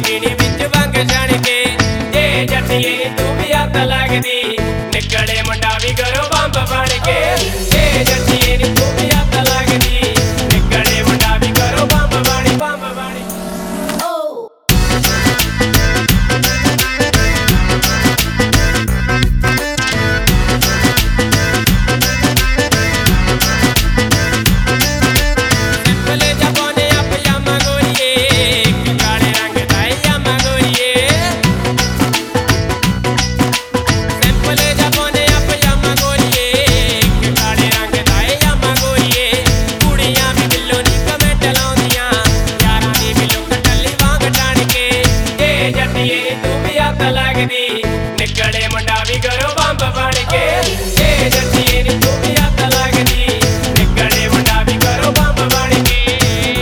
ਪੀਣੀ ਵਿੱਚ ਵੰਗ ਛਣ ਕੇ ਜੇ ਜੱਟੀਏ ਤੂੰ ਵੀ ਹੱਥ ਲੱਗਦੀ ਨਿਕਲੇ ਮੁੰਡਾ ਵੀ ਘਰੋਂ ਬੰਬ ਬਣ ਕੇ ਜੇ ਜੱਟੀਏ ਨੀ ਤੂੰ ਵੀ ਹੱਥ ਲੱਗਦੀ ਨਿਕਲੇ ਮੁੰਡਾ ਵੀ ਘਰੋਂ ਬੰਬ ਬਣੀ ਨਿਕਲੇ ਮੁੰਡਾ ਵੀ ਘਰੋਂ ਬੰਬ ਬਣ ਕੇ ਜੇ ਜੱਟੀਏ ਨੀ ਤੂੰ ਵੀ ਹੱਥ ਲੱਗਦੀ ਨਿਕਲੇ ਮੁੰਡਾ ਵੀ ਘਰੋਂ ਬੰਬ ਬਣ ਕੇ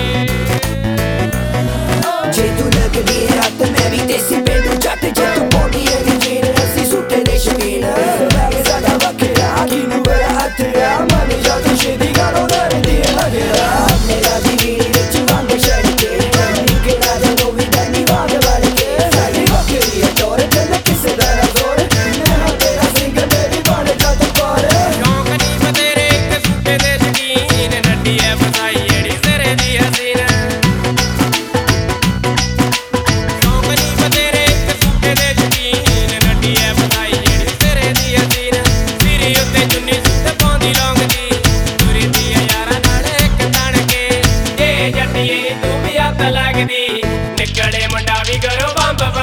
ਜੇ ਤੂੰ ਲੱਗਦੀ ਹੈ ਹੱਥ ਮੈਂ ਵੀ ਦੇਸੀ ਪੇਂਡੂ ਜੱਟ ਜੇ ਤੂੰ ਪਾਉਂਦੀ ਹੈ ਜੀਨ ਅਸੀਂ ਸੁੱਟੇ ਦੇ ਸ਼ਕੀਨ ਮੈਂ ਸਾਡਾ ਵੱਖਰਾ ਕਿਨੂੰ ਬੜਾ ਹੱਥਿਆ ਮਨ ਜਾ ਤੂੰ ਛੇਤੀ ਗਾਣੋਂ ਡਰਦੀ ਲੱਗਿਆ ਮੇਰਾ ਦੀ ਵੀੜੀ ਵਿੱਚ ਵੰਗ ਛੜ ਕੇ ਨਿਕਲਾ ਜਦੋਂ ਵੀ ਡੈਨੀ ਵਾਂਗ ਵੜ ਕੇ ਸਾਡੀ ਵੱਖਰੀ ਹੈ ਤੋਰ ਚੱਲ ਕਿਸੇ ਦਾ ਨਿਕਲੇ ਮੁੰਡਾ ਵੀ ਘਰੋਂ ਬੰਬ